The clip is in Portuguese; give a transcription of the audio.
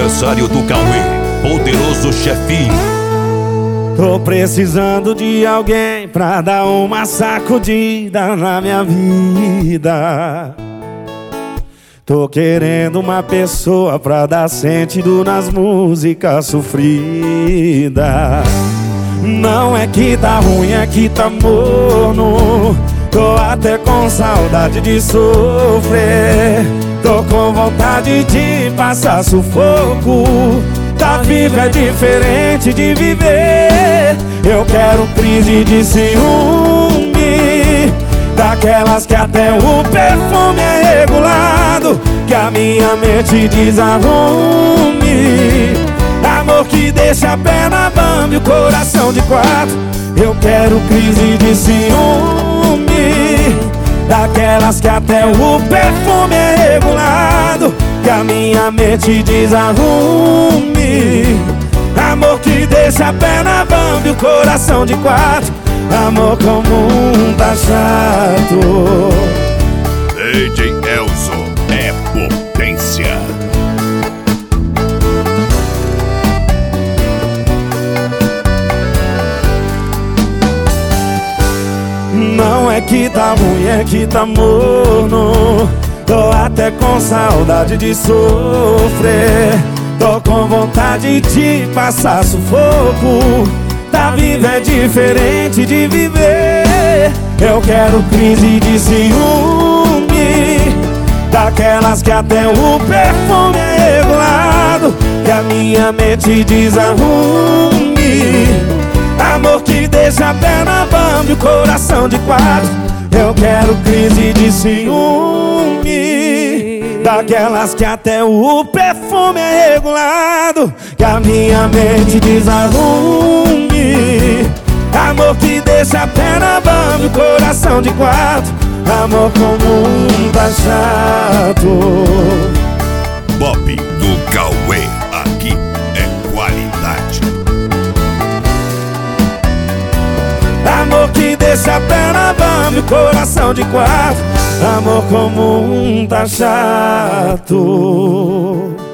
aniversário do Cauê, Poderoso Chefinho. Tô precisando de alguém pra dar uma sacudida na minha vida. Tô querendo uma pessoa pra dar sentido nas músicas sofridas. Não é que tá ruim, é que tá morno. Tô até com saudade de sofrer. Tô com vontade de passar sufoco. Tá vivo é diferente de viver. Eu quero crise de ciúme, daquelas que até o perfume é regulado, que a minha mente desarrume. Amor que deixa a perna bamba e o coração de quatro. Eu quero crise de ciúme, daquelas que até o perfume é regulado, que a minha mente desarrume. Amor que deixa a perna bamba e o coração de quatro. Amor comum tá chato. DJ Elzo é potência. Não é que tá ruim, é que tá morno. Tô até com saudade de sofrer. Tô com vontade de passar sufoco. Tá vivo é diferente de viver. Eu quero crise de ciúme, daquelas que até o perfume é regulado, que a minha mente desarrume. Amor que deixa a perna bamba e o coração de quatro. Eu quero crise de ciúme, daquelas que até o perfume é regulado, que a minha mente desarrume. Amor que deixa a perna bamba e o coração de quatro. Amor comum tá chato. Bob do Cauê, aqui é qualidade. Amor que deixa a perna bamba e o coração de quatro. Amor comum tá chato.